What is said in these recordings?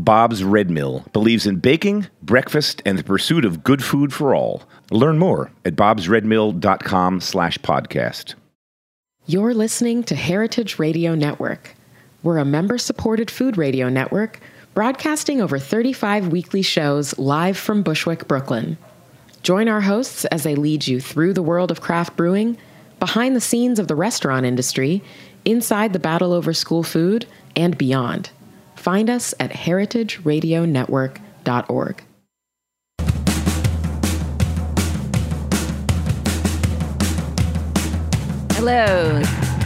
Bob's Red Mill believes in baking, breakfast, and the pursuit of good food for all. Learn more at bobsredmill.com/podcast. You're listening to Heritage Radio Network. We're a member-supported food radio network broadcasting over 35 weekly shows live from Bushwick, Brooklyn. Join our hosts as they lead you through the world of craft brewing, behind the scenes of the restaurant industry, inside the battle over school food, and beyond. Find us at heritageradionetwork.org. Hello.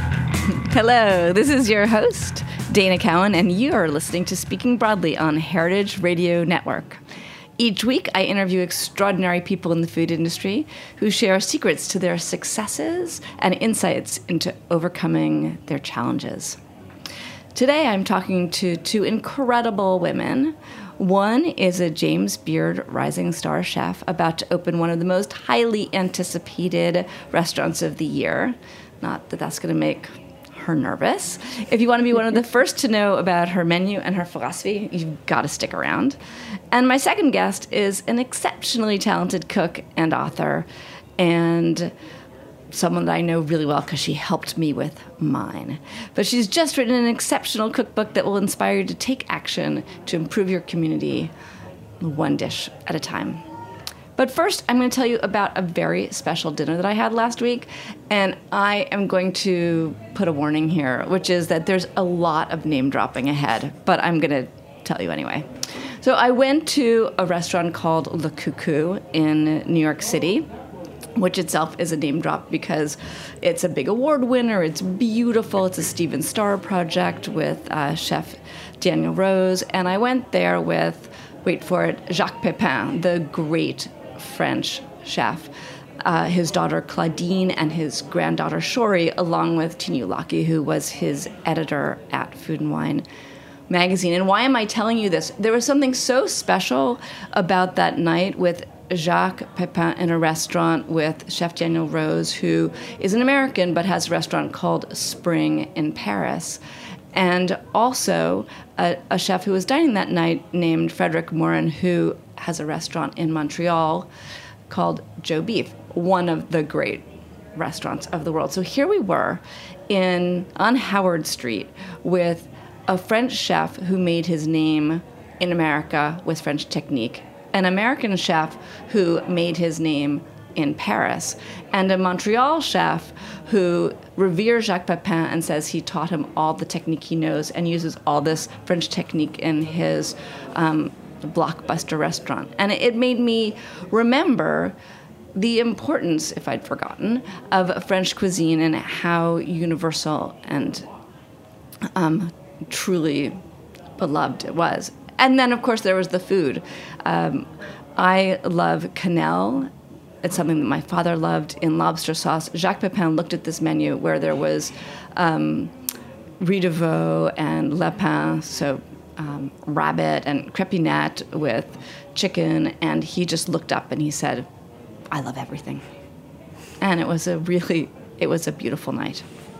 Hello, this is your host, Dana Cowan, and you are listening to Speaking Broadly on Heritage Radio Network. Each week, I interview extraordinary people in the food industry who share secrets to their successes and insights into overcoming their challenges. Today, I'm talking to two incredible women. One is a James Beard Rising Star chef about to open one of the most highly anticipated restaurants of the year. Not that that's going to make her nervous. If you want to be one of the first to know about her menu and her philosophy, you've got to stick around. And my second guest is an exceptionally talented cook and author, and someone that I know really well because she helped me with mine. But she's just written an exceptional cookbook that will inspire you to take action to improve your community one dish at a time. But first, I'm going to tell you about a very special dinner that I had last week, and I am going to put a warning here, which is that there's a lot of name dropping ahead, but I'm going to tell you anyway. So I went to a restaurant called Le Coucou in New York City, which itself is a name drop because it's a big award winner, it's beautiful, it's a Stephen Starr project with Chef Daniel Rose, and I went there with, wait for it, Jacques Pepin, the great French chef, his daughter Claudine and his granddaughter Shori, along with Tini Ulaki, who was his editor at Food and Wine magazine. And why am I telling you this? There was something so special about that night with Jacques Pepin in a restaurant with Chef Daniel Rose, who is an American but has a restaurant called Spring in Paris. And also a chef who was dining that night named Frederic Morin, who has a restaurant in Montreal called Joe Beef, one of the great restaurants of the world. So here we were on Howard Street with a French chef who made his name in America with French technique, an American chef who made his name in Paris, and a Montreal chef who reveres Jacques Pepin and says he taught him all the technique he knows and uses all this French technique in his blockbuster restaurant. And it made me remember the importance, if I'd forgotten, of French cuisine and how universal and truly beloved it was. And then, of course, there was the food. I love quenelle. It's something that my father loved in lobster sauce. Jacques Pepin looked at this menu where there was riz de veau and lapin, so rabbit and crepinette with chicken, and he just looked up and he said, "I love everything." And it was a beautiful night.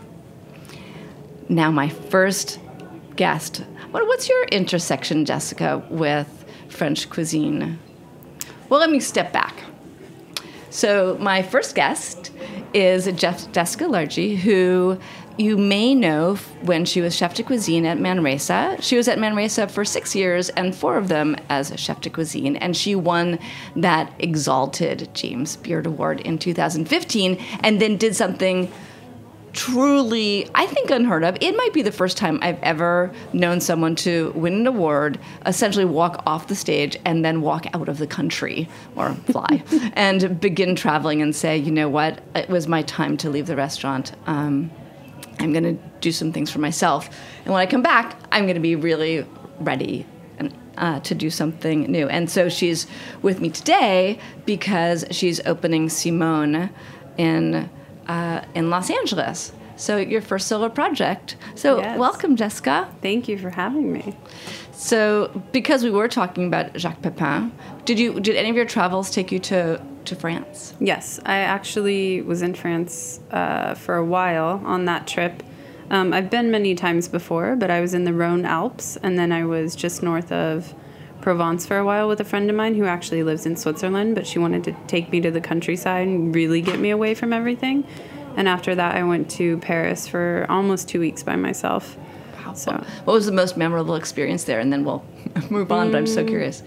Now, my first guest. What's your intersection, Jessica, with French cuisine? Well, let me step back. So my first guest is Jessica Largy, who you may know when she was chef de cuisine at Manresa. She was at Manresa for 6 years, and 4 of them as chef de cuisine, and she won that exalted James Beard Award in 2015, and then did something truly, I think, unheard of. It might be the first time I've ever known someone to win an award, essentially walk off the stage, and then walk out of the country, or fly, and begin traveling and say, you know what, it was my time to leave the restaurant. I'm going to do some things for myself. And when I come back, I'm going to be really ready to do something new. And so she's with me today because she's opening Simone in Los Angeles. So your first solo project. So Yes. Welcome, Jessica. Thank you for having me. So because we were talking about Jacques Pepin, did any of your travels take you to France? Yes, I actually was in France for a while on that trip. I've been many times before, but I was in the Rhone Alps, and then I was just north of Provence for a while with a friend of mine who actually lives in Switzerland, but she wanted to take me to the countryside and really get me away from everything. And after that, I went to Paris for almost 2 weeks by myself. Wow. So, what was the most memorable experience there? And then we'll move on, but I'm so curious.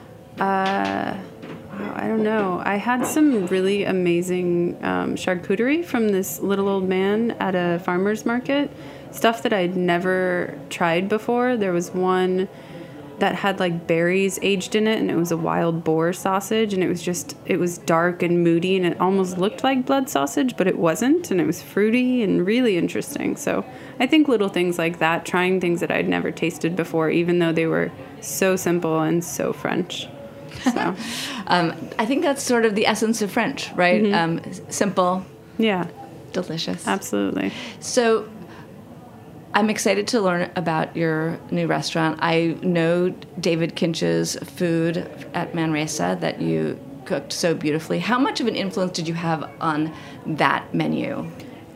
I don't know. I had some really amazing charcuterie from this little old man at a farmer's market. Stuff that I'd never tried before. There was one that had like berries aged in it, and it was a wild boar sausage, and it was dark and moody, and it almost looked like blood sausage, but it wasn't, and it was fruity and really interesting. So I think little things like that, trying things that I'd never tasted before, even though they were so simple and so French. So I think that's sort of the essence of French, right? Simple, yeah, delicious. absolutely. So I'm excited to learn about your new restaurant. I know David Kinch's food at Manresa that you cooked so beautifully. How much of an influence did you have on that menu?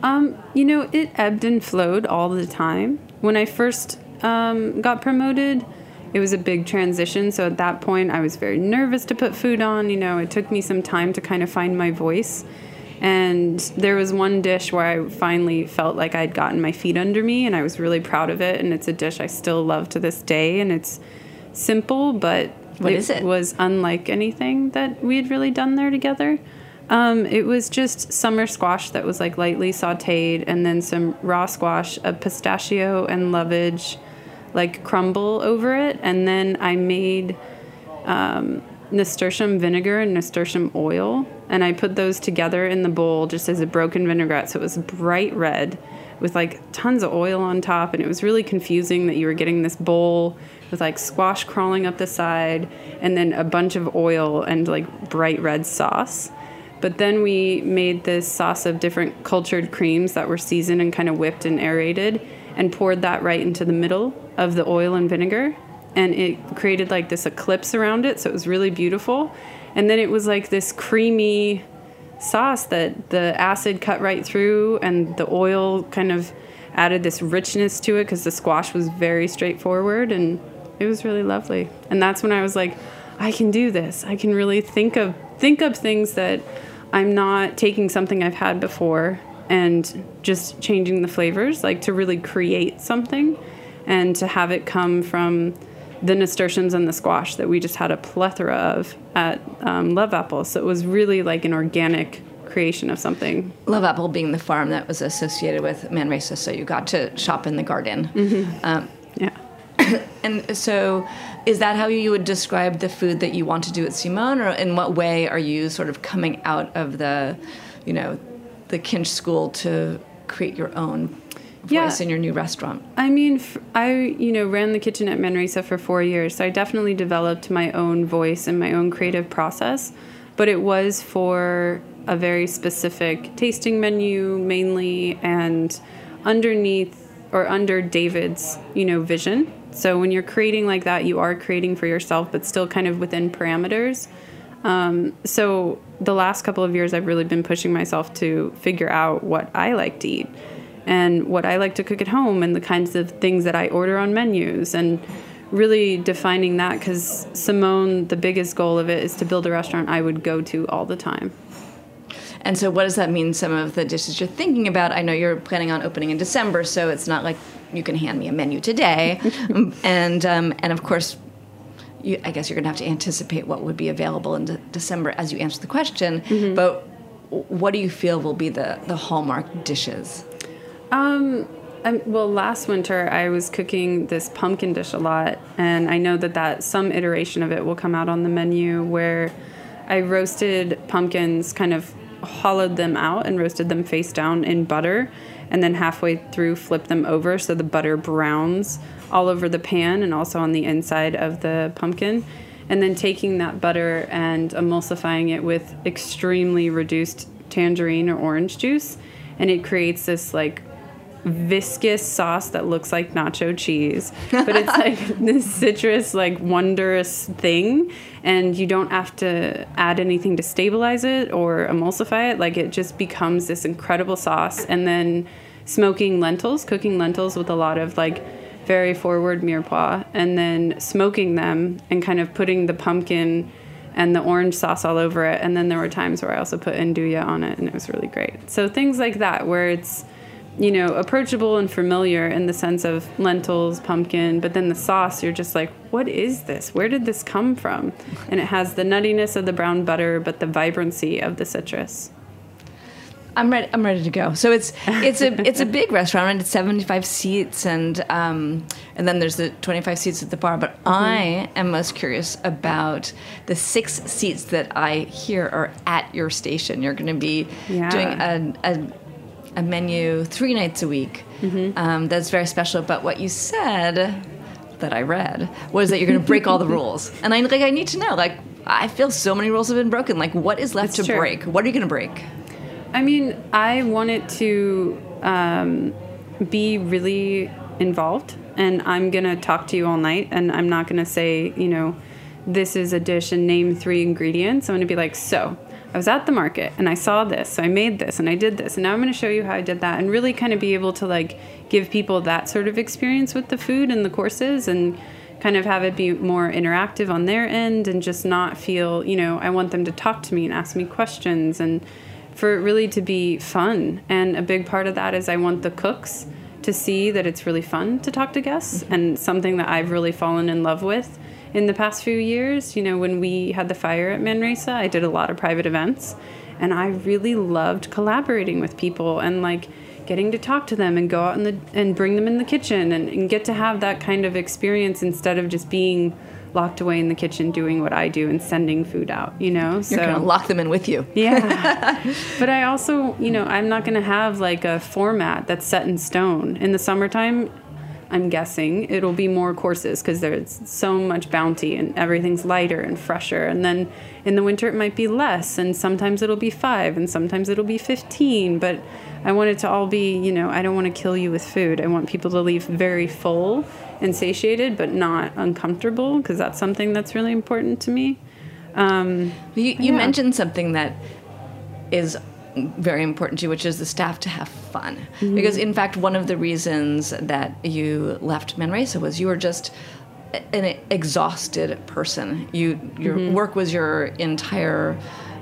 It ebbed and flowed all the time. When I first got promoted, it was a big transition. So at that point, I was very nervous to put food on. It took me some time to kind of find my voice. And there was one dish where I finally felt like I'd gotten my feet under me, and I was really proud of it. And it's a dish I still love to this day. And it's simple, but it was unlike anything that we had really done there together. It was just summer squash that was like lightly sauteed, and then some raw squash, a pistachio and lovage like crumble over it, and then I made nasturtium vinegar and nasturtium oil, and I put those together in the bowl just as a broken vinaigrette, so it was bright red with like tons of oil on top, and it was really confusing that you were getting this bowl with like squash crawling up the side and then a bunch of oil and like bright red sauce. But then we made this sauce of different cultured creams that were seasoned and kind of whipped and aerated, and poured that right into the middle of the oil and vinegar, and it created like this eclipse around it, so it was really beautiful. And then it was like this creamy sauce that the acid cut right through, and the oil kind of added this richness to it because the squash was very straightforward, and it was really lovely. And that's when I was like, I can do this. I can really think of things that I'm not taking something I've had before and just changing the flavors, like to really create something and to have it come from the nasturtiums and the squash that we just had a plethora of at Love Apple. So it was really like an organic creation of something. Love Apple being the farm that was associated with Manresa, so you got to shop in the garden. Mm-hmm. Yeah. And so is that how you would describe the food that you want to do at Simone, or in what way are you sort of coming out of the Kinch school to create your own voice in your new restaurant? I mean, I ran the kitchen at Manresa for 4 years, so I definitely developed my own voice and my own creative process, but it was for a very specific tasting menu mainly, and under David's, vision. So when you're creating like that, you are creating for yourself, but still kind of within parameters. So the last couple of years, I've really been pushing myself to figure out what I like to eat and what I like to cook at home and the kinds of things that I order on menus, and really defining that, because Simone, the biggest goal of it is to build a restaurant I would go to all the time. And so what does that mean, some of the dishes you're thinking about? I know you're planning on opening in December, so it's not like you can hand me a menu today. and of course, I guess you're going to have to anticipate what would be available in December as you answer the question. Mm-hmm. But what do you feel will be the hallmark dishes? Well, last winter I was cooking this pumpkin dish a lot, and I know that some iteration of it will come out on the menu, where I roasted pumpkins, kind of hollowed them out and roasted them face down in butter, and then halfway through flipped them over so the butter browns all over the pan and also on the inside of the pumpkin, and then taking that butter and emulsifying it with extremely reduced tangerine or orange juice, and it creates this like viscous sauce that looks like nacho cheese, but it's like this citrus, like wondrous thing, and you don't have to add anything to stabilize it or emulsify it. Like, it just becomes this incredible sauce, and then smoking lentils, cooking lentils with a lot of like very forward mirepoix, and then smoking them and kind of putting the pumpkin and the orange sauce all over it. And then there were times where I also put andouille on it, and it was really great. So things like that, where it's, you know, approachable and familiar in the sense of lentils, pumpkin, but then the sauce, you're just like, what is this? Where did this come from? And it has the nuttiness of the brown butter, but the vibrancy of the citrus. I'm ready to go. So it's a big restaurant, and it's 75 seats, and then there's the 25 seats at the bar. But I am most curious about the 6 seats that I hear are at your station. You're going to be doing a menu 3 nights a week. That's very special. But what you said that I read was that you're going to break all the rules, and I need to know. Like, I feel so many rules have been broken. Like, what is left to break? What are you going to break? I mean, I wanted to be really involved, and I'm going to talk to you all night, and I'm not going to say, you know, this is a dish and name 3 ingredients. I'm going to be like, so I was at the market and I saw this, so I made this and I did this, and now I'm going to show you how I did that, and really kind of be able to like give people that sort of experience with the food and the courses, and kind of have it be more interactive on their end, and just not feel, you know, I want them to talk to me and ask me questions, and for it really to be fun. And a big part of that is I want the cooks to see that it's really fun to talk to guests, and something that I've really fallen in love with in the past few years. You know, when we had the fire at Manresa, I did a lot of private events, and I really loved collaborating with people and like getting to talk to them and go out and bring them in the kitchen and get to have that kind of experience, instead of just being locked away in the kitchen doing what I do and sending food out, you know? You're going to lock them in with you. Yeah. But I also, you know, I'm not going to have like a format that's set in stone. In the summertime, I'm guessing it'll be more courses because there's so much bounty and everything's lighter and fresher. And then in the winter, it might be less, and sometimes it'll be 5 and sometimes it'll be 15. But I want it to all be, you know, I don't want to kill you with food. I want people to leave very full and satiated, but not uncomfortable, because that's something that's really important to me. You mentioned something that is very important to you, which is the staff to have fun. Because, in fact, one of the reasons that you left Manresa was you were just an exhausted person. Your work was your entire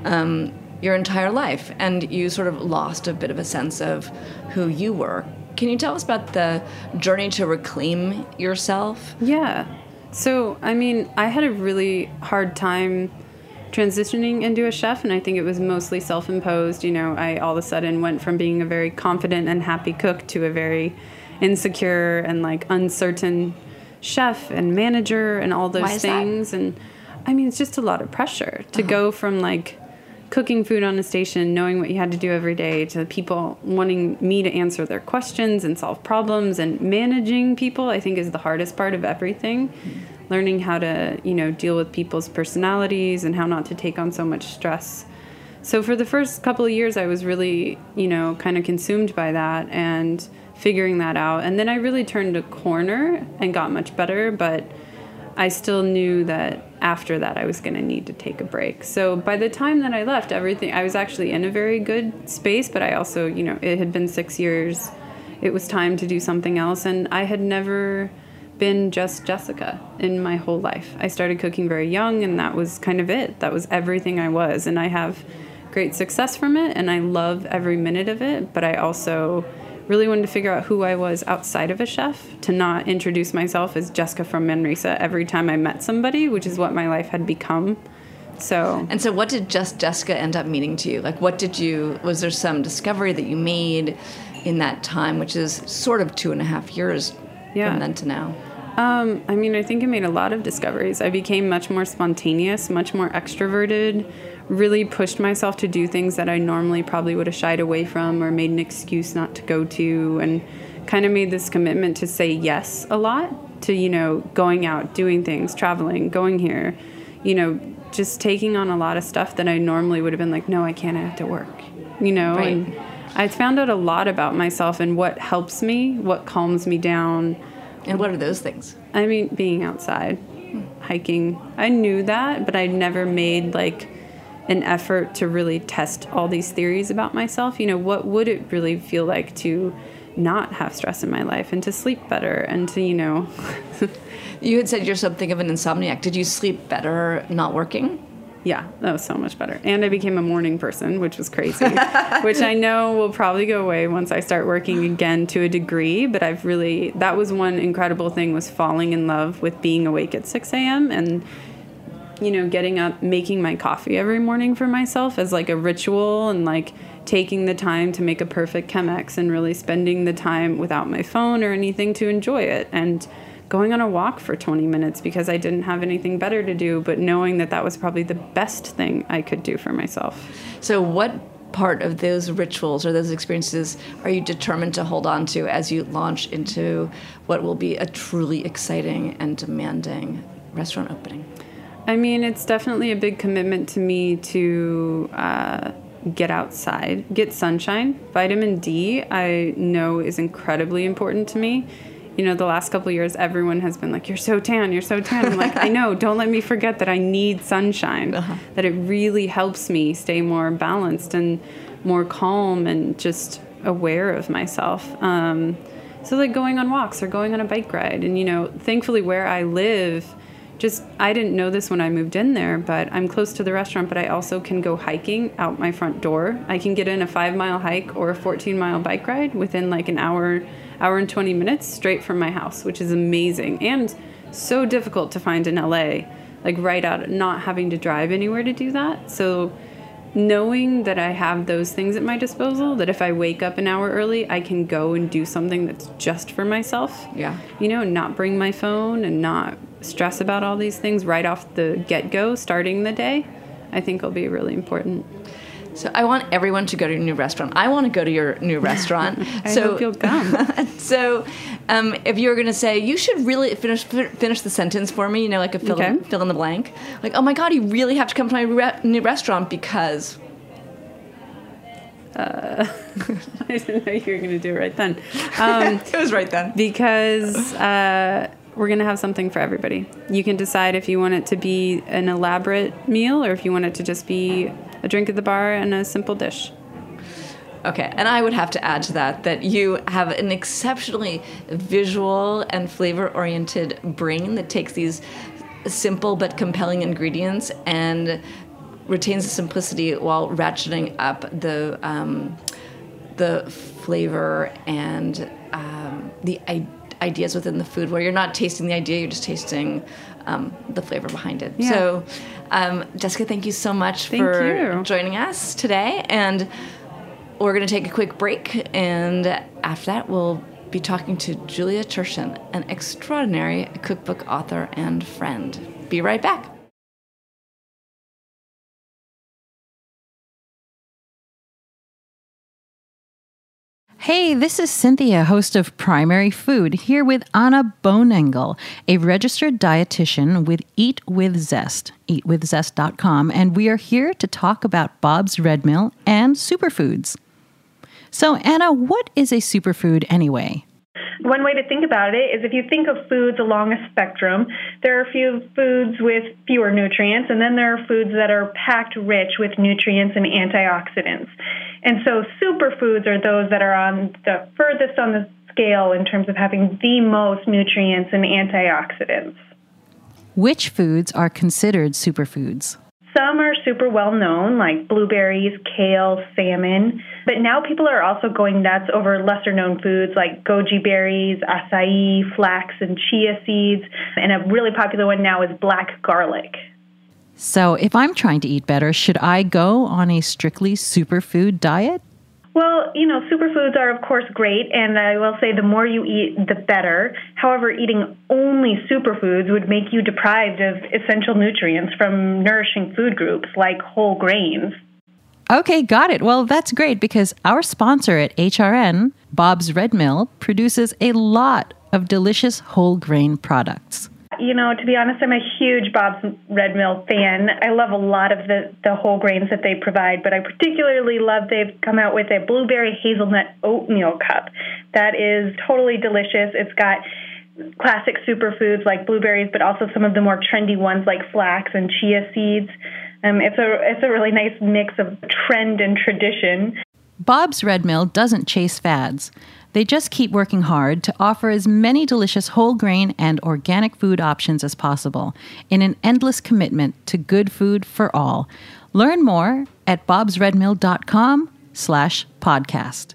life, and you sort of lost a bit of a sense of who you were. Can you tell us about the journey to reclaim yourself? Yeah. So, I mean, I had a really hard time transitioning into a chef, and I think it was mostly self-imposed. You know, I all of a sudden went from being a very confident and happy cook to a very insecure and like uncertain chef and manager and all those things. And I mean, it's just a lot of pressure to go from like cooking food on a station, knowing what you had to do every day, to people wanting me to answer their questions and solve problems, and managing people, I think, is the hardest part of everything. Learning how to, you know, deal with people's personalities and how not to take on so much stress. So for the first couple of years, I was really, you know, kind of consumed by that and figuring that out. And then I really turned a corner and got much better, but I still knew that after that I was going to need to take a break. So by the time that I left, I was actually in a very good space, but I also, you know, it had been 6 years. It was time to do something else, and I had never been just Jessica in my whole life. I started cooking very young, and that was kind of it. That was everything I was, and I have great success from it, and I love every minute of it, but I also really wanted to figure out who I was outside of a chef, to not introduce myself as Jessica from Manresa every time I met somebody, which is what my life had become. So what did Just Jessica end up meaning to you? Like, was there some discovery that you made in that time, which is sort of 2.5 years from then to now? I mean, I think I made a lot of discoveries. I became much more spontaneous, much more extroverted, really pushed myself to do things that I normally probably would have shied away from or made an excuse not to go to, and kind of made this commitment to say yes a lot to, you know, going out, doing things, traveling, going here, you know, just taking on a lot of stuff that I normally would have been like, no, I can't, I have to work, you know. Right. And I found out a lot about myself and what helps me, what calms me down. And what are those things? I mean, being outside, hiking. I knew that, but I never made like an effort to really test all these theories about myself. You know, what would it really feel like to not have stress in my life and to sleep better and to, You had said you're something of an insomniac. Did you sleep better not working? Yeah, that was so much better. And I became a morning person, which was crazy, which I know will probably go away once I start working again to a degree. But that was one incredible thing, was falling in love with being awake at 6 a.m. and, getting up, making my coffee every morning for myself as like a ritual, and like taking the time to make a perfect Chemex and really spending the time without my phone or anything to enjoy it. And going on a walk for 20 minutes because I didn't have anything better to do, but knowing that was probably the best thing I could do for myself. So what part of those rituals or those experiences are you determined to hold on to as you launch into what will be a truly exciting and demanding restaurant opening? I mean, it's definitely a big commitment to me to get outside, get sunshine. Vitamin D, I know, is incredibly important to me. The last couple of years, everyone has been like, you're so tan. I'm like, I know, don't let me forget that I need sunshine, that it really helps me stay more balanced and more calm and just aware of myself. So like going on walks or going on a bike ride. And, thankfully where I live, I didn't know this when I moved in there, but I'm close to the restaurant, but I also can go hiking out my front door. I can get in a 5-mile hike or a 14-mile bike ride within like an hour and 20 minutes straight from my house, which is amazing and so difficult to find in LA, like right out, not having to drive anywhere to do that. So knowing that I have those things at my disposal, that if I wake up an hour early, I can go and do something that's just for myself. Yeah. Not bring my phone and not stress about all these things right off the get-go, starting the day, I think will be really important. So I want everyone to go to your new restaurant. I want to go to your new restaurant. I hope you'll come. So if you were going to say, you should really finish the sentence for me, like a fill in the blank. Like, oh my God, you really have to come to my new restaurant because... I didn't know you were going to do it right then. It was right then. Because we're going to have something for everybody. You can decide if you want it to be an elaborate meal or if you want it to just be a drink at the bar and a simple dish. Okay, and I would have to add to that you have an exceptionally visual and flavor-oriented brain that takes these simple but compelling ingredients and retains the simplicity while ratcheting up the flavor and the ideas within the food, where you're not tasting the idea, you're just tasting the flavor behind it. Yeah. So, Jessica, thank you so much for joining us today. And we're going to take a quick break. And after that, we'll be talking to Julia Turshen, an extraordinary cookbook author and friend. Be right back. Hey, this is Cynthia, host of Primary Food, here with Anna Bonengel, a registered dietitian with Eat With Zest, eatwithzest.com, and we are here to talk about Bob's Red Mill and superfoods. So, Anna, what is a superfood anyway? One way to think about it is if you think of foods along a spectrum, there are a few foods with fewer nutrients, and then there are foods that are packed rich with nutrients and antioxidants. And so superfoods are those that are on the furthest on the scale in terms of having the most nutrients and antioxidants. Which foods are considered superfoods? Some are super well known, like blueberries, kale, salmon. But now people are also going nuts over lesser known foods like goji berries, acai, flax, and chia seeds. And a really popular one now is black garlic. So if I'm trying to eat better, should I go on a strictly superfood diet? Well, superfoods are, of course, great, and I will say the more you eat, the better. However, eating only superfoods would make you deprived of essential nutrients from nourishing food groups like whole grains. Okay, got it. Well, that's great because our sponsor at HRN, Bob's Red Mill, produces a lot of delicious whole grain products. To be honest, I'm a huge Bob's Red Mill fan. I love a lot of the whole grains that they provide, but I particularly love they've come out with a blueberry hazelnut oatmeal cup. That is totally delicious. It's got classic superfoods like blueberries, but also some of the more trendy ones like flax and chia seeds. It's a really nice mix of trend and tradition. Bob's Red Mill doesn't chase fads. They just keep working hard to offer as many delicious whole grain and organic food options as possible in an endless commitment to good food for all. Learn more at bobsredmill.com/podcast.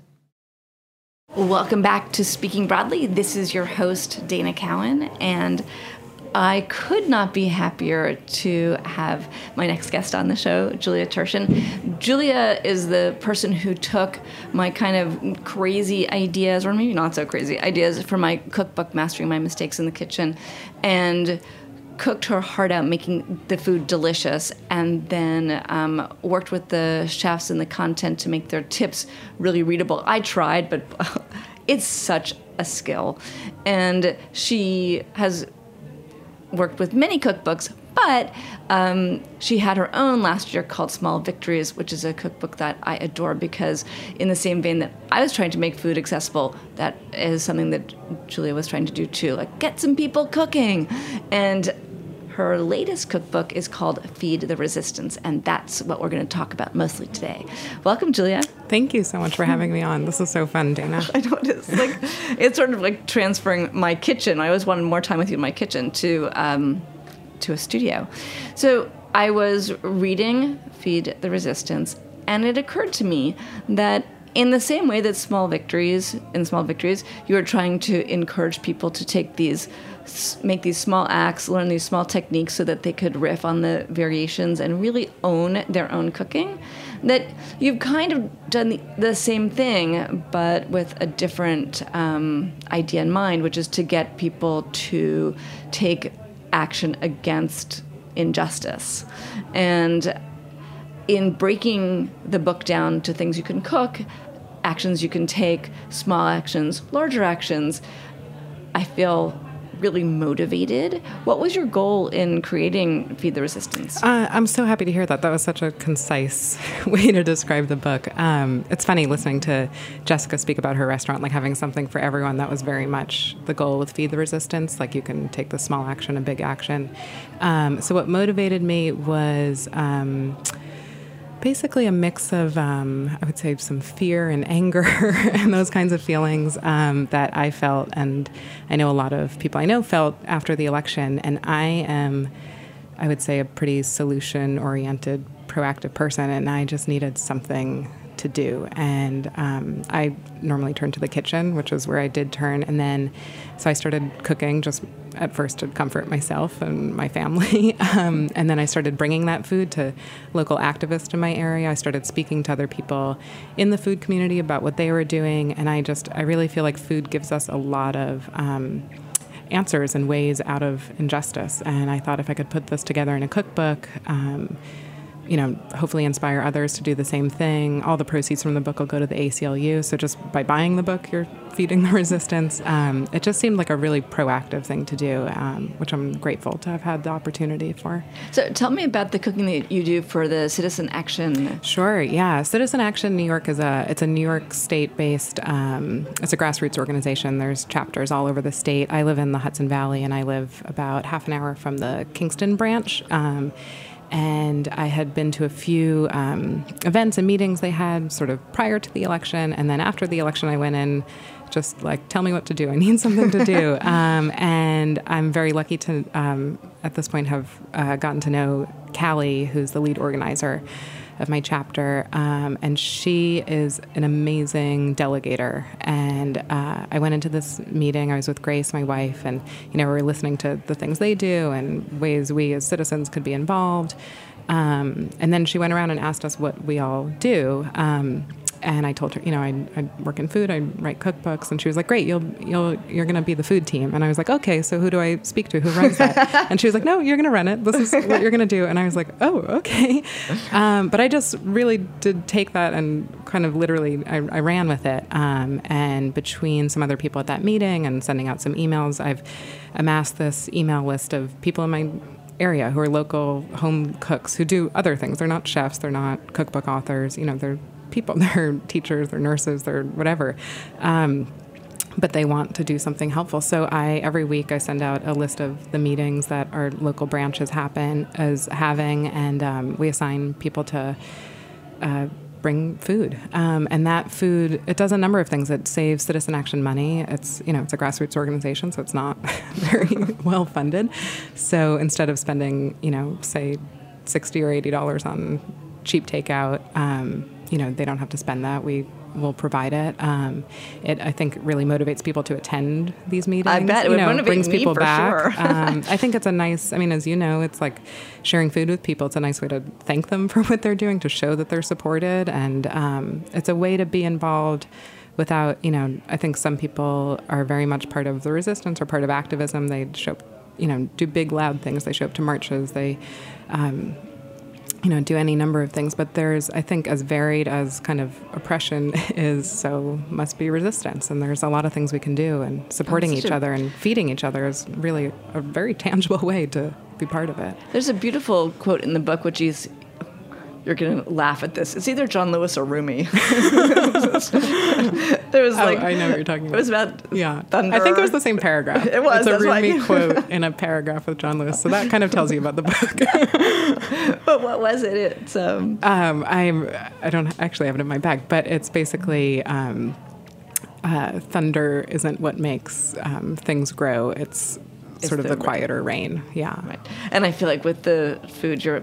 Welcome back to Speaking Broadly. This is your host, Dana Cowan, and I could not be happier to have my next guest on the show, Julia Turshen. Julia is the person who took my kind of crazy ideas, or maybe not so crazy ideas, for my cookbook, Mastering My Mistakes in the Kitchen, and cooked her heart out making the food delicious, and then worked with the chefs and the content to make their tips really readable. I tried, but it's such a skill. And she has worked with many cookbooks, but she had her own last year called Small Victories, which is a cookbook that I adore because in the same vein that I was trying to make food accessible, that is something that Julia was trying to do too, like get some people cooking. And her latest cookbook is called Feed the Resistance, and that's what we're going to talk about mostly today. Welcome, Julia. Thank you so much for having me on. This is so fun, Dana. I know it is. Like, it's sort of like transferring my kitchen. I always wanted more time with you in my kitchen to a studio. So I was reading Feed the Resistance, and it occurred to me that in the same way that in Small Victories, you are trying to encourage people to make these small acts, learn these small techniques so that they could riff on the variations and really own their own cooking, that you've kind of done the same thing, but with a different idea in mind, which is to get people to take action against injustice. And in breaking the book down to things you can cook, actions you can take, small actions, larger actions, I feel really motivated. What was your goal in creating Feed the Resistance? I'm so happy to hear that. That was such a concise way to describe the book. It's funny listening to Jessica speak about her restaurant, like having something for everyone. That was very much the goal with Feed the Resistance. Like you can take the small action, a big action. So what motivated me was basically a mix of, I would say, some fear and anger and those kinds of feelings that I felt, and I know a lot of people I know felt after the election. And I am, I would say, a pretty solution-oriented, proactive person, and I just needed something to do. And I normally turn to the kitchen, which is where I did turn. And then, so I started cooking just at first to comfort myself and my family. And then I started bringing that food to local activists in my area. I started speaking to other people in the food community about what they were doing. And I really feel like food gives us a lot of answers and ways out of injustice. And I thought if I could put this together in a cookbook, hopefully inspire others to do the same thing. All the proceeds from the book will go to the ACLU. So just by buying the book, you're feeding the resistance. It just seemed like a really proactive thing to do, which I'm grateful to have had the opportunity for. So tell me about the cooking that you do for the Citizen Action. Sure, yeah. Citizen Action New York it's a New York State-based, it's a grassroots organization. There's chapters all over the state. I live in the Hudson Valley, and I live about half an hour from the Kingston branch. And I had been to a few events and meetings they had sort of prior to the election. And then after the election, I went in just like, tell me what to do. I need something to do. And I'm very lucky to, at this point, have gotten to know Callie, who's the lead organizer of my chapter. And she is an amazing delegator. And I went into this meeting. I was with Grace, my wife, and we were listening to the things they do and ways we as citizens could be involved. And then she went around and asked us what we all do. And I told her, I work in food, I write cookbooks, and she was like, "Great, you're going to be the food team." And I was like, "Okay, so who do I speak to? Who runs that?" And she was like, "No, you're going to run it. This is what you're going to do." And I was like, "Oh, okay." But I just really did take that and kind of literally, I ran with it. And between some other people at that meeting and sending out some emails, I've amassed this email list of people in my area who are local home cooks who do other things. They're not chefs, they're not cookbook authors, they're people, they're teachers, they're nurses, they're whatever. But they want to do something helpful. So every week I send out a list of the meetings that our local branches having, and we assign people to bring food. And that food, it does a number of things. It saves Citizen Action money. It's, it's a grassroots organization, so it's not very well funded. So instead of spending, say $60 or $80 on cheap takeout, they don't have to spend that. We will provide it. It, I think, really motivates people to attend these meetings. I bet it would motivate brings me people for back. sure. I think it's a nice, as you know, it's like sharing food with people. It's a nice way to thank them for what they're doing, to show that they're supported. And it's a way to be involved without, I think some people are very much part of the resistance or part of activism. They show up, do big, loud things. They show up to marches. They, do any number of things. But there's, I think, as varied as kind of oppression is, so must be resistance. And there's a lot of things we can do. And supporting each other and feeding each other is really a very tangible way to be part of it. There's a beautiful quote in the book, which is, you're going to laugh at this. It's either John Lewis or Rumi. There was I know what you're talking about. It was about thunder. I think it was the same paragraph. It was. It's a Rumi quote in a paragraph with John Lewis. So that kind of tells you about the book. But what was it? It's I don't actually have it in my bag, but it's basically thunder isn't what makes things grow. It's sort of the quieter rain. Yeah. Right. And I feel like with the food, you're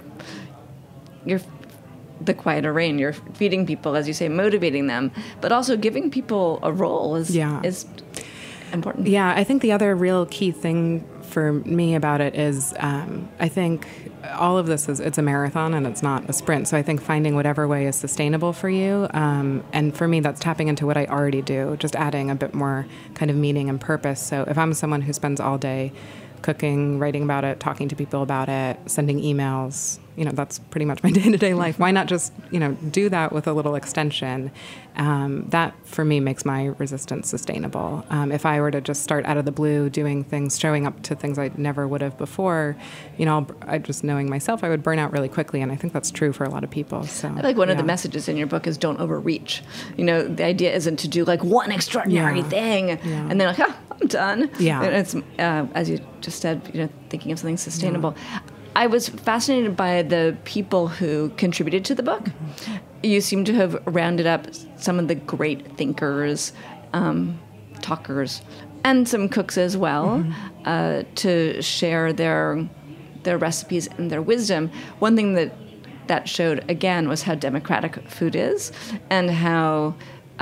the quieter rain. You're feeding people, as you say, motivating them, but also giving people a role is important. Yeah, I think the other real key thing for me about it is I think all of this it's a marathon and it's not a sprint. So I think finding whatever way is sustainable for you. And for me, that's tapping into what I already do, just adding a bit more kind of meaning and purpose. So if I'm someone who spends all day cooking, writing about it, talking to people about it, sending emails, that's pretty much my day-to-day life. Why not just, do that with a little extension? That, for me, makes my resistance sustainable. If I were to just start out of the blue doing things, showing up to things I never would have before, I just knowing myself, I would burn out really quickly, and I think that's true for a lot of people. So I like one of the messages in your book is don't overreach. The idea isn't to do like one extraordinary thing, and then I'm done. Yeah. And it's, as you just said, thinking of something sustainable. Yeah. I was fascinated by the people who contributed to the book. Mm-hmm. You seem to have rounded up some of the great thinkers, talkers, and some cooks as well, to share their recipes and their wisdom. One thing that showed, again, was how democratic food is and how,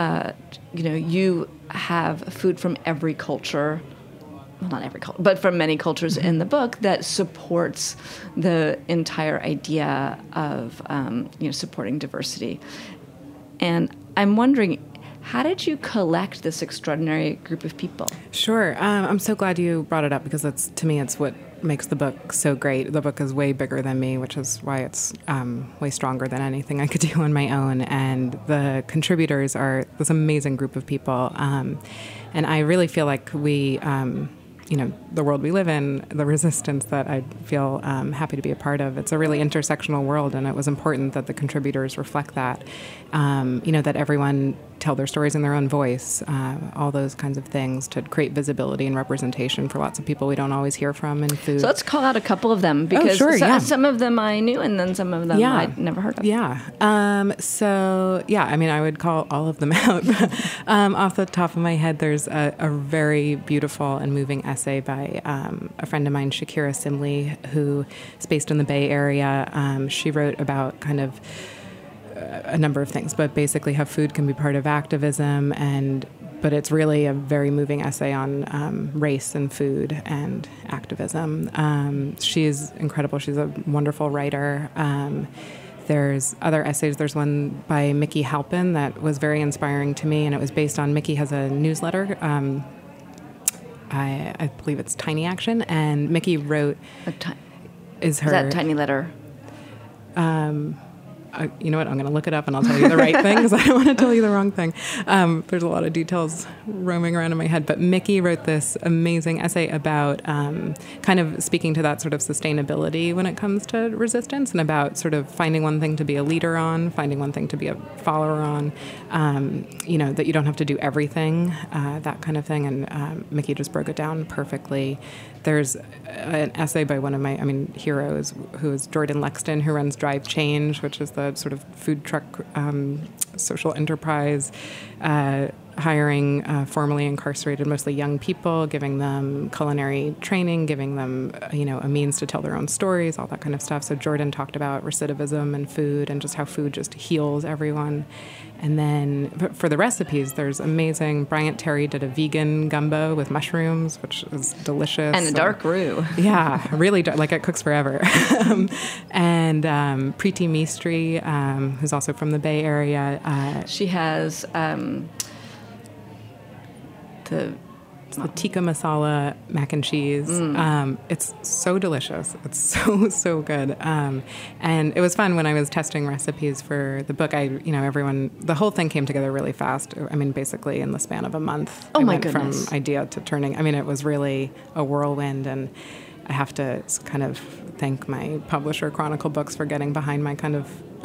you have food from every culture. Well, not every culture, but from many cultures in the book that supports the entire idea of, supporting diversity. And I'm wondering, how did you collect this extraordinary group of people? Sure. I'm so glad you brought it up because to me, it's what makes the book so great. The book is way bigger than me, which is why it's way stronger than anything I could do on my own. And the contributors are this amazing group of people. And I really feel like we... the world we live in, the resistance that I feel happy to be a part of. It's a really intersectional world, and it was important that the contributors reflect that. That everyone tell their stories in their own voice, all those kinds of things to create visibility and representation for lots of people we don't always hear from in food. So let's call out a couple of them because some of them I knew and then some of them I'd never heard of. Yeah. I would call all of them out. Off the top of my head, there's a very beautiful and moving essay by a friend of mine, Shakira Simley, who is based in the Bay Area. She wrote about kind of a number of things, but basically how food can be part of activism, but it's really a very moving essay on race and food and activism. She's incredible. She's a wonderful writer. There's other essays. There's one by Mickey Halpin that was very inspiring to me, and it was based on, Mickey has a newsletter. I believe it's Tiny Action, and Mickey wrote... Is that Tiny Letter? You know what? I'm going to look it up and I'll tell you the right thing because I don't want to tell you the wrong thing. There's a lot of details roaming around in my head. But Mickey wrote this amazing essay about kind of speaking to that sort of sustainability when it comes to resistance and about sort of finding one thing to be a leader on, finding one thing to be a follower on, that you don't have to do everything, that kind of thing. And Mickey just broke it down perfectly. There's an essay by one of my, heroes, who is Jordan Lexton, who runs Drive Change, which is the a sort of food truck social enterprise, hiring formerly incarcerated, mostly young people, giving them culinary training, giving them, a means to tell their own stories, all that kind of stuff. So Jordan talked about recidivism and food and just how food just heals everyone. And then for the recipes, there's amazing. Bryant Terry did a vegan gumbo with mushrooms, which is delicious. And a dark roux. Yeah, really, like it cooks forever. And Preeti Mistry, who's also from the Bay Area. She has the tikka masala mac and cheese. It's so delicious. It's so good. And it was fun when I was testing recipes for the book. The whole thing came together really fast. I mean, basically in the span of a month. Oh, my went goodness. From idea to turning. I mean, it was really a whirlwind, and I have to kind of thank my publisher, Chronicle Books, for getting behind my kind of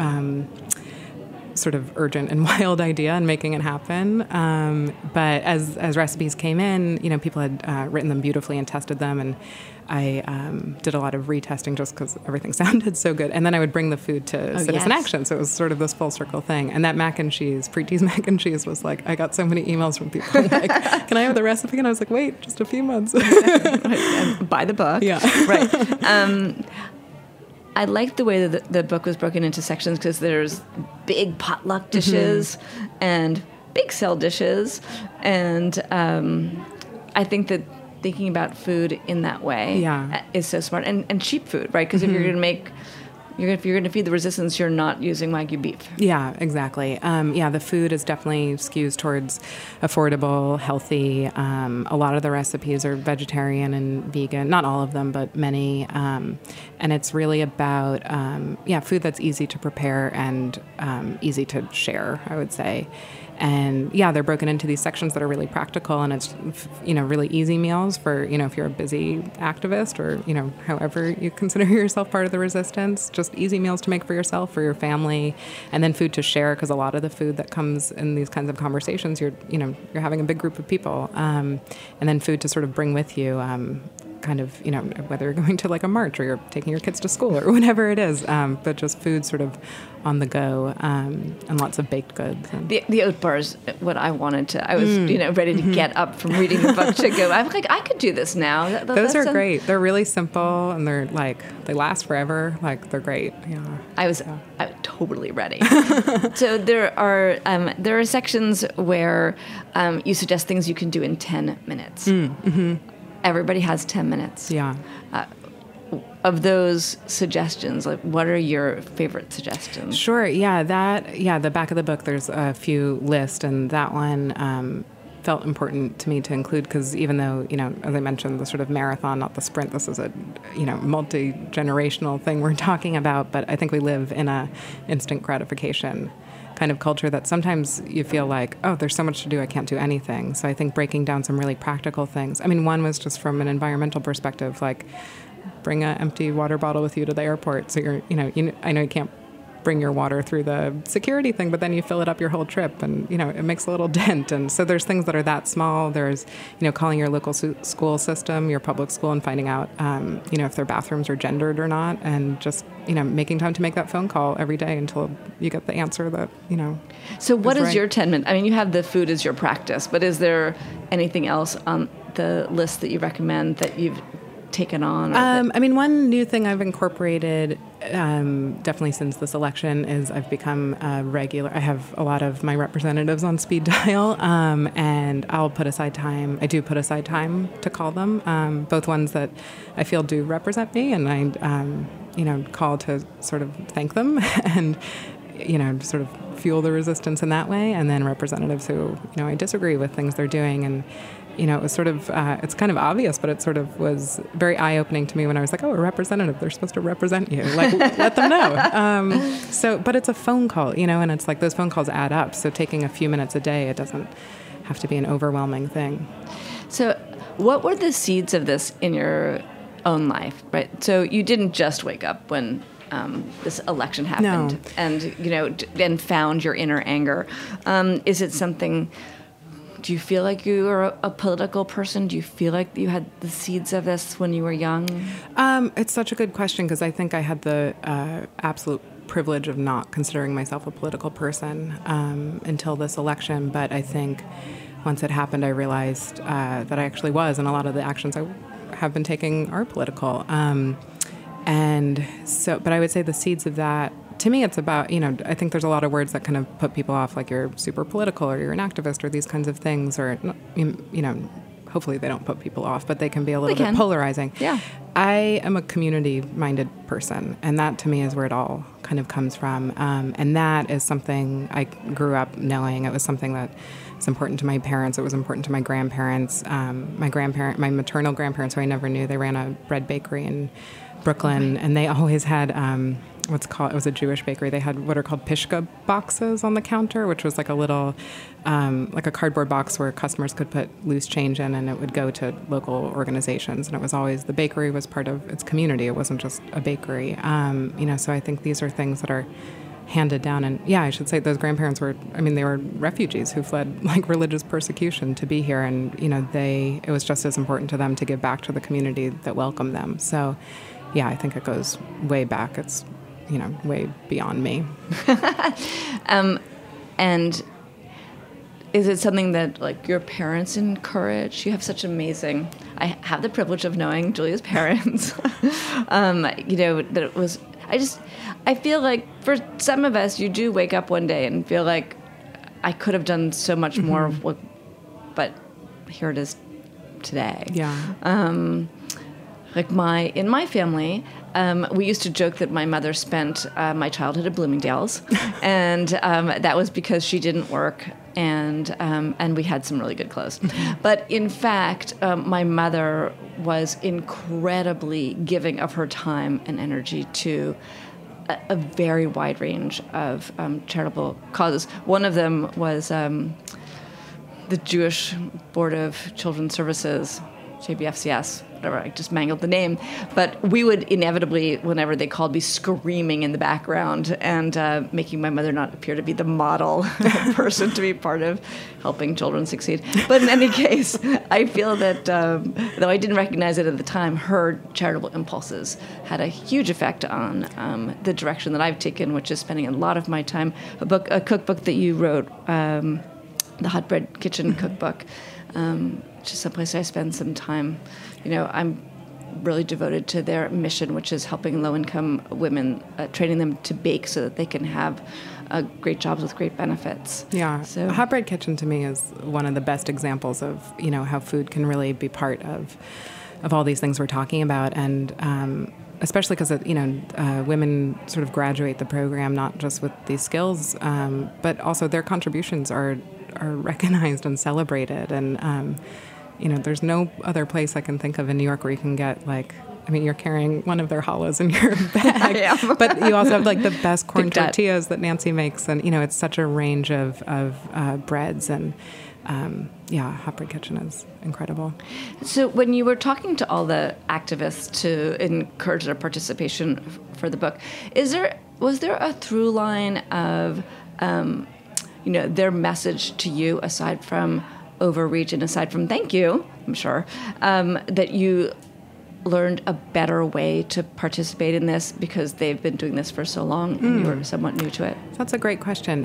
sort of urgent and wild idea and making it happen. But as recipes came in, people had written them beautifully and tested them, and I did a lot of retesting just because everything sounded so good. And then I would bring the food to Citizen Action, so it was sort of this full circle thing. And that mac and cheese, Preeti's mac and cheese, was like, I got so many emails from people like, can I have the recipe? And I was like, wait, just a few months. Buy the book. Yeah. Right. I liked the way that the book was broken into sections because there's big potluck dishes and bake sale dishes. And I think that thinking about food in that way is so smart. And cheap food, right? Because if you're going to make... If you're going to feed the resistance, you're not using Wagyu beef. Yeah, exactly. The food is definitely skews towards affordable, healthy. A lot of the recipes are vegetarian and vegan. Not all of them, but many. And it's really about, food that's easy to prepare and easy to share, I would say. And they're broken into these sections that are really practical, and it's, really easy meals for, if you're a busy activist or, however you consider yourself part of the resistance, just easy meals to make for yourself, for your family, and then food to share, because a lot of the food that comes in these kinds of conversations, you're having a big group of people, and then food to sort of bring with you, kind of, whether you're going to like a march or you're taking your kids to school or whatever it is, but just food sort of on the go, and lots of baked goods. The oat bars, what I wanted to, I was, ready to get up from reading the book to go, I'm like, I could do this now. Those are great. They're really simple, and they're like, they last forever. Like, they're great. Yeah. I was totally ready. So there are sections where you suggest things you can do in 10 minutes. Everybody has 10 minutes. Yeah. Of those suggestions, like, what are your favorite suggestions? Sure. Yeah. The back of the book, there's a few lists, and that one felt important to me to include because even though, as I mentioned, the sort of marathon, not the sprint, this is a, multi-generational thing we're talking about, but I think we live in a instant gratification kind of culture that sometimes you feel like, oh, there's so much to do, I can't do anything. So I think breaking down some really practical things. I mean, one was just from an environmental perspective, like bring an empty water bottle with you to the airport. So you're, I know you can't bring your water through the security thing, but then you fill it up your whole trip, and it makes a little dent. And so there's things that are that small. There's calling your local school system, your public school, and finding out if their bathrooms are gendered or not, and just making time to make that phone call every day until you get the answer that So what is right. your 10 minutes? I mean, you have the food as your practice, but is there anything else on the list that you recommend that you've taken on? One new thing I've incorporated definitely since this election is I've become a regular. I have a lot of my representatives on speed dial, and I'll put aside time. I do put aside time to call them, both ones that I feel do represent me, and I, call to sort of thank them and, sort of fuel the resistance in that way, and then representatives who, I disagree with things they're doing, and it was sort of, it's kind of obvious, but it sort of was very eye-opening to me when I was like, oh, a representative, they're supposed to represent you. Like, let them know. But it's a phone call, and it's like those phone calls add up. So taking a few minutes a day, it doesn't have to be an overwhelming thing. So what were the seeds of this in your own life, right? So you didn't just wake up when this election happened and found your inner anger. Is it something... Do you feel like you are a political person? Do you feel like you had the seeds of this when you were young? It's such a good question because I think I had the absolute privilege of not considering myself a political person until this election. But I think once it happened, I realized that I actually was, and a lot of the actions I have been taking are political. And so, but I would say the seeds of that, to me, it's about, I think there's a lot of words that kind of put people off, like you're super political or you're an activist or these kinds of things, or, hopefully they don't put people off, but they can be a little bit polarizing. Yeah. I am a community-minded person, and that to me is where it all kind of comes from. And that is something I grew up knowing. It was something that is important to my parents. It was important to my grandparents. My maternal grandparents, who I never knew, they ran a bread bakery in Brooklyn, and they always had it was a Jewish bakery. They had what are called pishka boxes on the counter, which was like a little, like a cardboard box where customers could put loose change in, and it would go to local organizations. And it was always, the bakery was part of its community. It wasn't just a bakery. So I think these are things that are handed down. And yeah, I should say those grandparents they were refugees who fled like religious persecution to be here. And, it was just as important to them to give back to the community that welcomed them. So yeah, I think it goes way back. It's, way beyond me. And is it something that like your parents encourage? You have such amazing, I have the privilege of knowing Julia's parents. That it was, I feel like for some of us, you do wake up one day and feel like I could have done so much more, but here it is today. Yeah. In my family, we used to joke that my mother spent my childhood at Bloomingdale's, and that was because she didn't work, and we had some really good clothes. But in fact, my mother was incredibly giving of her time and energy to a very wide range of charitable causes. One of them was the Jewish Board of Children's Services, JBFCS, whatever, I just mangled the name. But we would inevitably, whenever they called, be screaming in the background and making my mother not appear to be the model person to be part of helping children succeed. But in any case, I feel that, though I didn't recognize it at the time, her charitable impulses had a huge effect on the direction that I've taken, which is spending a lot of my time, a cookbook that you wrote, the Hot Bread Kitchen cookbook, which is someplace I spend some time. I'm really devoted to their mission, which is helping low-income women, training them to bake so that they can have great jobs with great benefits. Yeah. So Hot Bread Kitchen to me is one of the best examples of, how food can really be part of all these things we're talking about. And especially because, women sort of graduate the program not just with these skills, but also their contributions are recognized and celebrated. And, there's no other place I can think of in New York where you can get you're carrying one of their challahs in your bag, but you also have the best corn tortillas that Nancy makes. And, it's such a range of breads and, Hot Bread Kitchen is incredible. So when you were talking to all the activists to encourage their participation for the book, was there a through line of, their message to you, aside from overreach and aside from thank you, I'm sure, that you learned a better way to participate in this because they've been doing this for so long and you were somewhat new to it? That's a great question.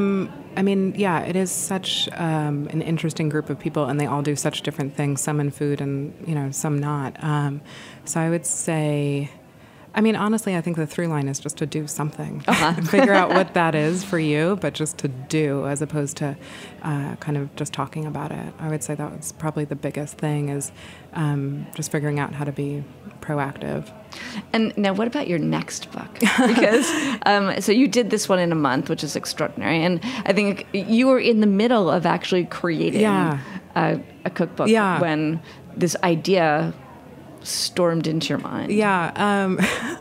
It is such an interesting group of people, and they all do such different things, some in food and, some not. So I would say, honestly, I think the through line is just to do something. Figure out what that is for you, but just to do as opposed to kind of just talking about it. I would say that was probably the biggest thing is just figuring out how to be proactive. And now what about your next book? Because so you did this one in a month, which is extraordinary. And I think you were in the middle of actually creating a cookbook when this idea stormed into your mind. Yeah.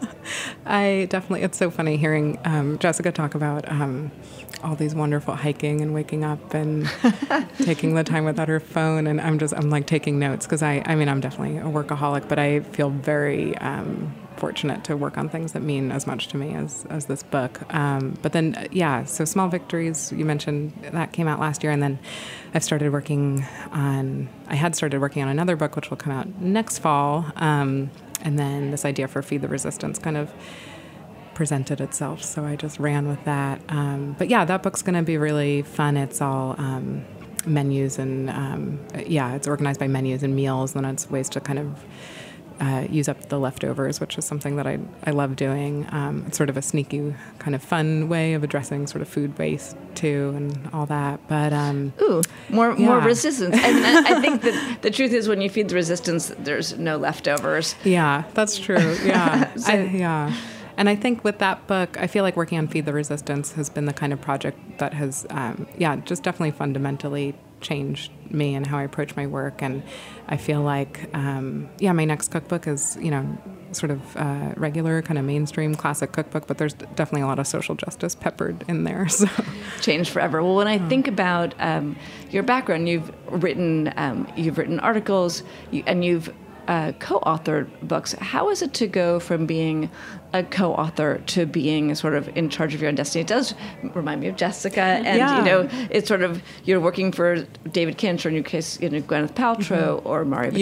I definitely, it's so funny hearing Jessica talk about all these wonderful hiking and waking up and taking the time without her phone. And I'm taking notes because I'm definitely a workaholic, but I feel very fortunate to work on things that mean as much to me as this book. But then, so Small Victories, you mentioned that came out last year. And then I had started working on another book, which will come out next fall. And then this idea for Feed the Resistance kind of presented itself. So I just ran with that. But yeah, that book's going to be really fun. It's all menus and, it's organized by menus and meals. And then it's ways to kind of use up the leftovers, which is something that I love doing. It's sort of a sneaky, kind of fun way of addressing sort of food waste too, and all that. But more resistance. And I think that the truth is, when you feed the resistance, there's no leftovers. Yeah, that's true. Yeah, And I think with that book, I feel like working on Feed the Resistance has been the kind of project that has, just definitely fundamentally changed me and how I approach my work. And I feel like, my next cookbook is, sort of regular, kind of mainstream classic cookbook, but there's definitely a lot of social justice peppered in there. So changed forever. Well, when I think about your background, you've written articles, and you've co-authored books. How is it to go from being a co-author to being sort of in charge of your own destiny? It does remind me of Jessica, and it's sort of, you're working for David Kinch, or in your case, Gwyneth Paltrow, or Mario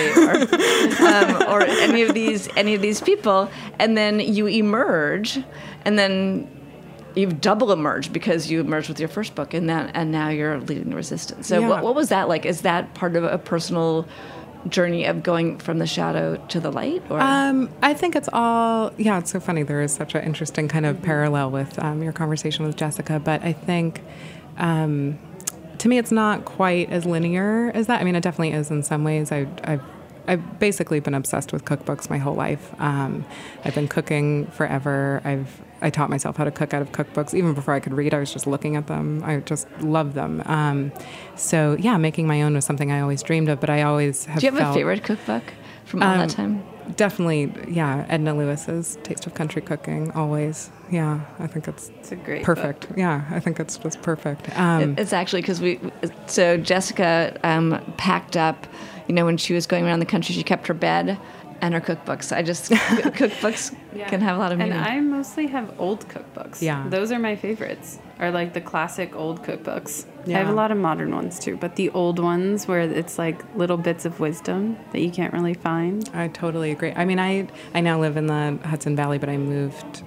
Batali, or any of these people, and then you emerge, and then you've double emerged because you emerged with your first book, and now you're leading the resistance. So what was that like? Is that part of a personal journey of going from the shadow to the light? Or? I think it's all, it's so funny. There is such an interesting kind of parallel with your conversation with Jessica, but I think to me it's not quite as linear as that. I mean, it definitely is in some ways. I've basically been obsessed with cookbooks my whole life. I've been cooking forever. I taught myself how to cook out of cookbooks. Even before I could read, I was just looking at them. I just love them. Making my own was something I always dreamed of, but I always have Do you have a favorite cookbook from all that time? Definitely, Edna Lewis's Taste of Country Cooking, always. Yeah, I think it's a great perfect. book. Yeah, I think it's just perfect. It's actually because Jessica packed up, when she was going around the country, she kept her bed and her cookbooks. Cookbooks can have a lot of meaning. And I mostly have old cookbooks. Yeah. Those are my favorites, are like the classic old cookbooks. Yeah. I have a lot of modern ones too, but the old ones where it's like little bits of wisdom that you can't really find. I totally agree. I mean, I now live in the Hudson Valley, but I moved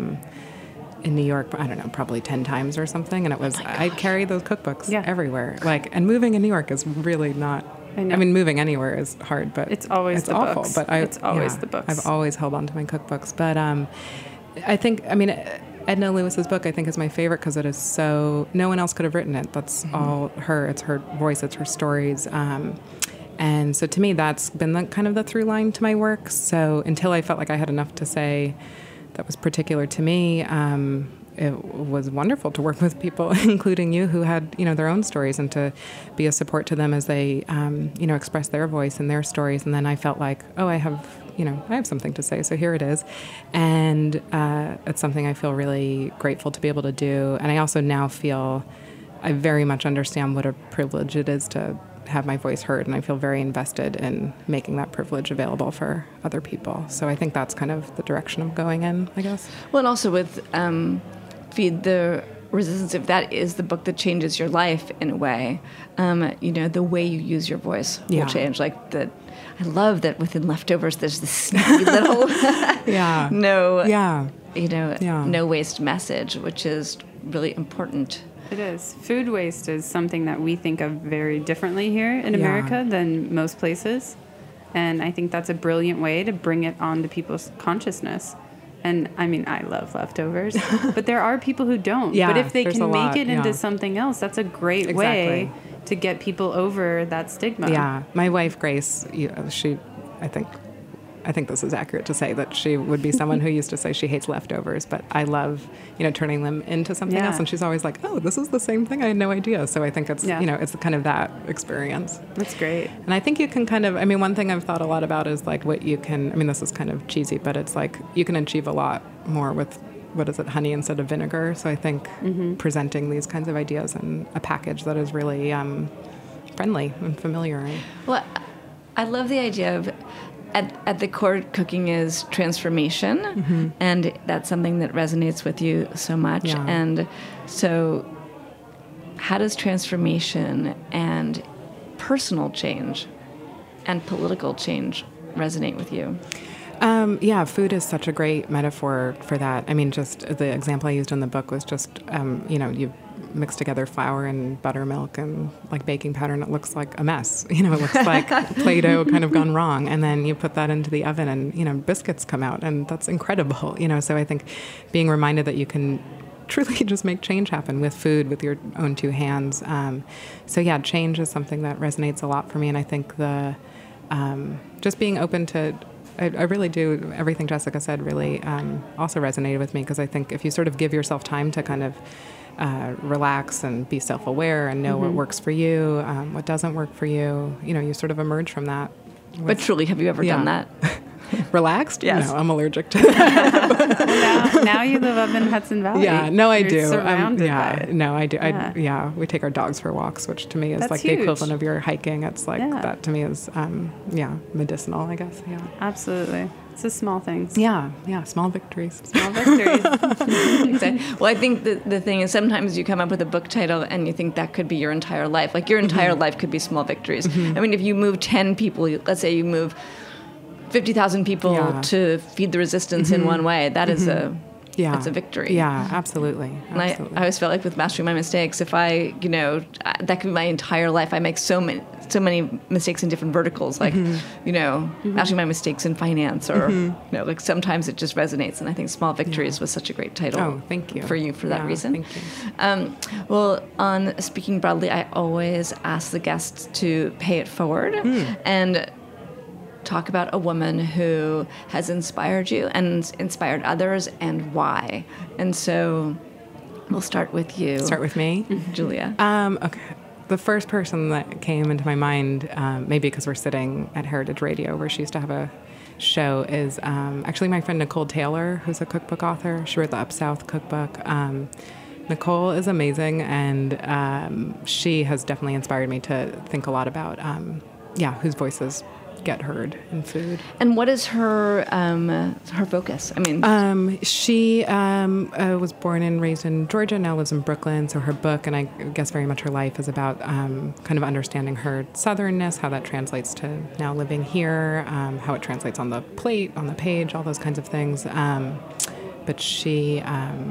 in New York, I don't know, probably 10 times or something, and it was, I carry those cookbooks everywhere. And moving in New York is really not, I mean, moving anywhere is hard, but it's always the awful. books. But it's always the books. I've always held on to my cookbooks. But I think, Edna Lewis's book, I think, is my favorite because it is so, no one else could have written it. That's all her. It's her voice. It's her stories. And so to me, that's been the through line to my work. So until I felt like I had enough to say that was particular to me, it was wonderful to work with people, including you, who had, their own stories, and to be a support to them as they, express their voice and their stories. And then I felt like, I have something to say, so here it is. And it's something I feel really grateful to be able to do. And I also now feel I very much understand what a privilege it is to have my voice heard, and I feel very invested in making that privilege available for other people. So I think that's kind of the direction I'm going in, I guess. Well, and also with Feed the Resistance, if that is the book that changes your life in a way, the way you use your voice will change. Like that, I love that within Leftovers, there's this sneaky little no waste message, which is really important. It is. Food waste is something that we think of very differently here in America than most places. And I think that's a brilliant way to bring it onto people's consciousness. And I mean, I love Leftovers, but there are people who don't. Yeah, but if they can make it into yeah. something else, that's a great way to get people over that stigma. Yeah. My wife, Grace, I think this is accurate to say that she would be someone who used to say she hates leftovers, but I love, turning them into something else. And she's always like, oh, this is the same thing. I had no idea. So I think it's, it's kind of that experience. That's great. And I think you can one thing I've thought a lot about is like what you can, this is kind of cheesy, but it's like you can achieve a lot more with, honey instead of vinegar. So I think presenting these kinds of ideas in a package that is really friendly and familiar. Well, I love the idea of at the core, cooking is transformation, and that's something that resonates with you so much. Yeah. And so how does transformation and personal change and political change resonate with you? Yeah, food is such a great metaphor for that. I mean, just the example I used in the book was just, you mix together flour and buttermilk and like baking powder, and it looks like a mess. It looks like Play-Doh kind of gone wrong. And then you put that into the oven and, biscuits come out, and that's incredible. So I think being reminded that you can truly just make change happen with food, with your own two hands. So yeah, change is something that resonates a lot for me. And I think just being open to, I really do, everything Jessica said really also resonated with me, because I think if you sort of give yourself time to kind of relax and be self-aware and know what works for you, what doesn't work for you, you sort of emerge from that. But truly, have you ever done that? Relaxed? Yes. No, I'm allergic to that. now you live up in Hudson Valley. Yeah, no, I do. Surrounded by it. No, I do. Yeah. We take our dogs for walks, which to me is That's like huge. the equivalent of your hiking. It's like that to me is, medicinal, I guess. Yeah. Absolutely. It's the small things. Yeah, small victories. Small victories. Exactly. Well, I think the thing is sometimes you come up with a book title and you think that could be your entire life. Like your entire life could be small victories. I mean, if you move 10 people, let's say you move 50,000 people to feed the resistance in one way, that is that's a victory. Yeah, absolutely. And I always felt like with Mastering My Mistakes, if I, that could be my entire life. I make so many mistakes in different verticals, like, Mastering My Mistakes in finance, or, like sometimes it just resonates. And I think Small Victories was such a great title. Oh, thank you. For you for that reason. Thank you. Well, on Speaking Broadly, I always ask the guests to pay it forward and talk about a woman who has inspired you and inspired others, and why. And so we'll start with you. Start with me? Julia. Okay. The first person that came into my mind, maybe because we're sitting at Heritage Radio where she used to have a show, is actually my friend Nicole Taylor, who's a cookbook author. She wrote the Up South cookbook. Nicole is amazing, and she has definitely inspired me to think a lot about, whose voices get heard in food. And what is her focus? I mean, she was born and raised in Georgia, now lives in Brooklyn. So her book, and I guess very much her life, is about kind of understanding her southernness, how that translates to now living here, how it translates on the plate, on the page, all those kinds of things. But she,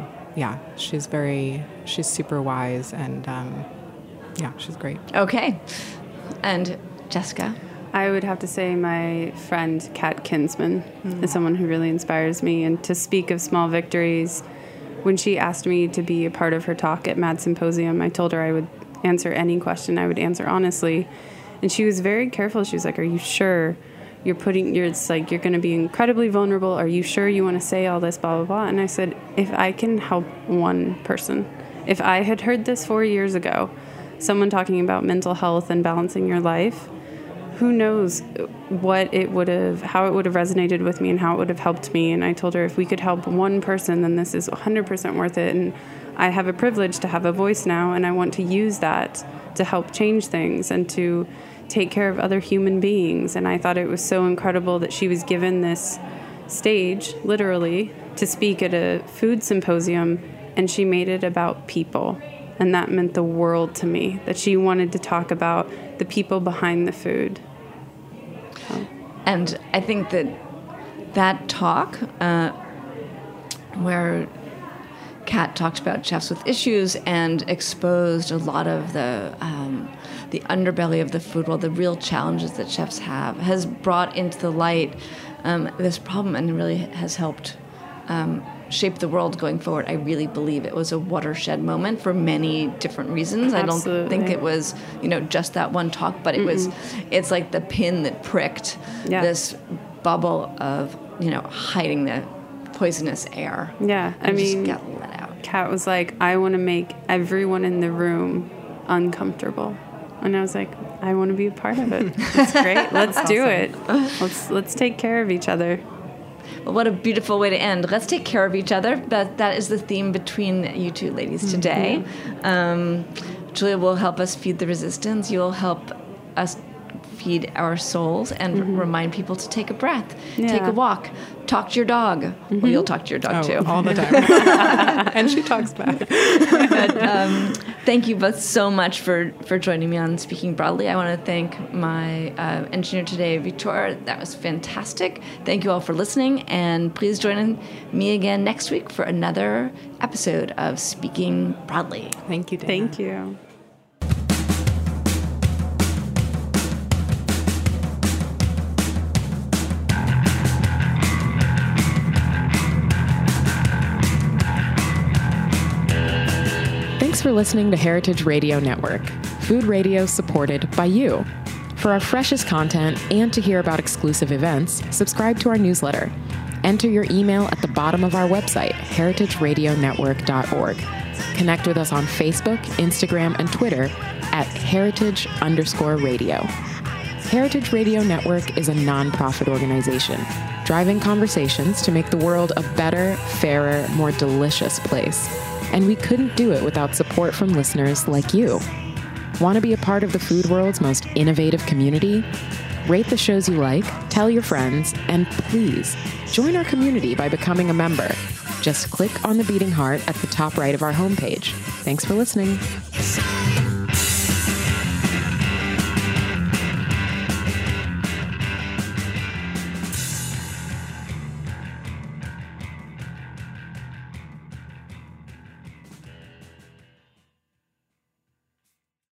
she's super wise, and she's great. Okay. And Jessica? I would have to say my friend Kat Kinsman is someone who really inspires me. And to speak of small victories, when she asked me to be a part of her talk at Mad Symposium, I told her I would answer any question. I would answer honestly. And she was very careful. She was like, "Are you sure it's like you're going to be incredibly vulnerable? Are you sure you want to say all this, blah, blah, blah?" And I said, if I can help one person, if I had heard this 4 years ago, someone talking about mental health and balancing your life, who knows how it would have resonated with me and how it would have helped me. And I told her, if we could help one person, then this is 100% worth it. And I have a privilege to have a voice now, and I want to use that to help change things and to take care of other human beings. And I thought it was so incredible that she was given this stage, literally, to speak at a food symposium, and she made it about people. And that meant the world to me, that she wanted to talk about the people behind the food. And I think that talk, where Kat talked about chefs with issues and exposed a lot of the underbelly of the food world, the real challenges that chefs have, has brought into the light this problem, and really has helped shape the world going forward. I really believe it was a watershed moment for many different reasons. Absolutely. I don't think it was, just that one talk, but it's like the pin that pricked this bubble of, hiding the poisonous air. Yeah, I mean, just got let out. Kat was like, I want to make everyone in the room uncomfortable. And I was like, I want to be a part of it. That's great. Let's do it. Let's take care of each other. Well, what a beautiful way to end. Let's take care of each other. That is the theme between you two ladies today. Julia will help us feed the resistance. You'll help us feed our souls and remind people to take a breath, take a walk, talk to your dog. Well, you'll talk to your dog too. All the time. And she talks back. But, thank you both so much for joining me on Speaking Broadly. I want to thank my engineer today, Victor. That was fantastic. Thank you all for listening, and please join me again next week for another episode of Speaking Broadly. Thank you, Dana. Thank you. Thanks for listening to Heritage Radio Network, food radio supported by you. For our freshest content and to hear about exclusive events, subscribe to our newsletter. Enter your email at the bottom of our website, heritageradionetwork.org. Connect with us on Facebook, Instagram, and Twitter at heritage_radio. Heritage Radio Network is a nonprofit organization, driving conversations to make the world a better, fairer, more delicious place. And we couldn't do it without support from listeners like you. Want to be a part of the food world's most innovative community? Rate the shows you like, tell your friends, and please join our community by becoming a member. Just click on the beating heart at the top right of our homepage. Thanks for listening.